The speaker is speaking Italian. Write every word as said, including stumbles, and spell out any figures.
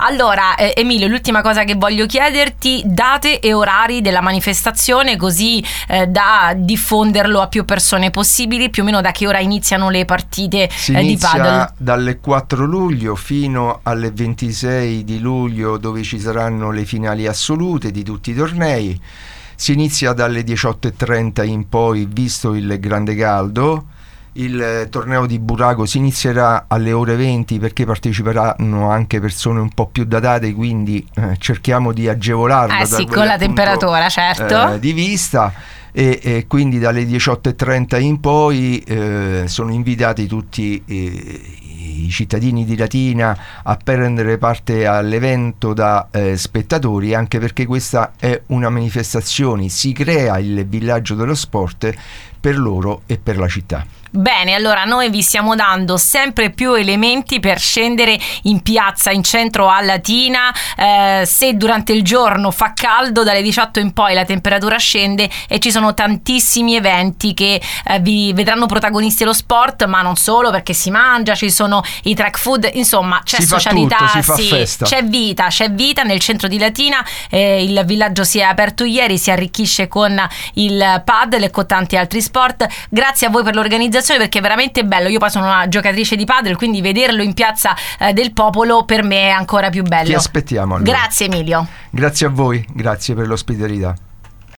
Allora eh, Emilio, l'ultima cosa che voglio chiederti: date e orari della manifestazione, così eh, da diffonderlo a più persone possibili. Più o meno da che ora iniziano le partite si eh, di inizia padel? dalle quattro luglio fino alle ventisei di luglio, dove ci saranno le finali assolute di tutti i tornei. Si inizia dalle diciotto e trenta in poi, visto il grande caldo. Il torneo di Burago si inizierà alle ore venti, perché parteciperanno anche persone un po' più datate, quindi eh, cerchiamo di agevolarlo Eh sì, con la temperatura, certo. eh, di vista. E, e quindi dalle diciotto e trenta in poi eh, sono invitati tutti eh, i cittadini di Latina a prendere parte all'evento da eh, spettatori, anche perché questa è una manifestazione, si crea il villaggio dello sport per loro e per la città. Bene, allora noi vi stiamo dando sempre più elementi per scendere in piazza, in centro a Latina. Eh, se durante il giorno fa caldo, dalle diciotto in poi la temperatura scende e ci sono tantissimi eventi che eh, vi vedranno protagonisti lo sport, ma non solo, perché si mangia, ci sono i track food, insomma c'è si socialità, fa tutto, si fa sì, festa. c'è vita, c'è vita nel centro di Latina. Eh, il villaggio si è aperto ieri, si arricchisce con il padel e con tanti altri sport. Grazie a voi per l'organizzazione, perché è veramente bello. Io poi sono una giocatrice di padel, quindi vederlo in piazza eh, del Popolo per me è ancora più bello. Ti aspettiamo allora. Grazie Emilio. Grazie a voi, grazie per l'ospitalità.